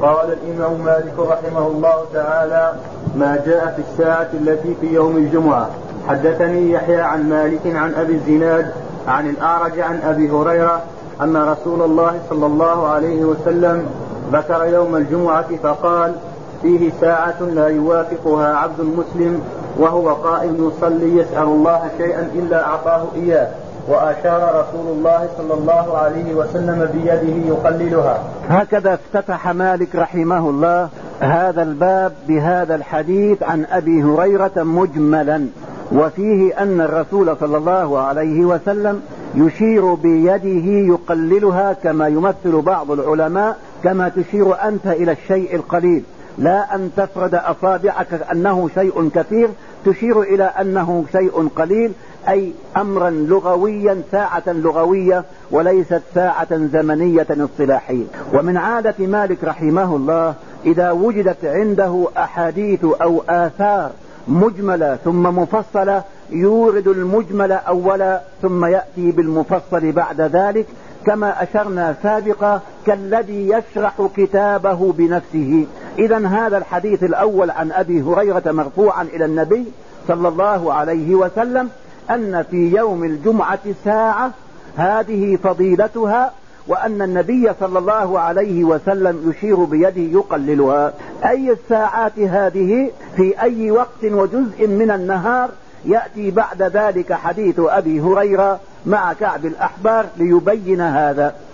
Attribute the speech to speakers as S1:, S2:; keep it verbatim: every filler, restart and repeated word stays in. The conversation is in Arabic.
S1: قال الإمام مالك رحمه الله تعالى: ما جاء في الساعة التي في يوم الجمعة. حدثني يحيى عن مالك عن أبي الزناد عن الأعرج عن أبي هريرة أن رسول الله صلى الله عليه وسلم ذكر يوم الجمعة فقال: فيه ساعة لا يوافقها عبد مسلم وهو قائم يصلي يسأل الله شيئا إلا أعطاه إياه. وأشار رسول الله صلى الله عليه وسلم بيده يقللها.
S2: هكذا افتتح مالك رحمه الله هذا الباب بهذا الحديث عن أبي هريرة مجملا، وفيه أن الرسول صلى الله عليه وسلم يشير بيده يقللها، كما يمثل بعض العلماء كما تشير أنت إلى الشيء القليل، لا أن تفرد أصابعك أنه شيء كثير، تشير إلى أنه شيء قليل، أي أمرا لغويا، ساعة لغوية وليست ساعة زمنية اصطلاحية. ومن عادة مالك رحمه الله إذا وجدت عنده أحاديث أو آثار مجملة ثم مفصلة يورد المجمل أولا ثم يأتي بالمفصل بعد ذلك، كما أشرنا سابقا كالذي يشرح كتابه بنفسه. إذن هذا الحديث الأول عن أبي هريرة مرفوعا إلى النبي صلى الله عليه وسلم أن في يوم الجمعة ساعة هذه فضيلتها، وأن النبي صلى الله عليه وسلم يشير بيده يقللها. أي الساعات هذه في أي وقت وجزء من النهار؟ يأتي بعد ذلك حديث أبي هريرة مع كعب الأحبار ليبين هذا.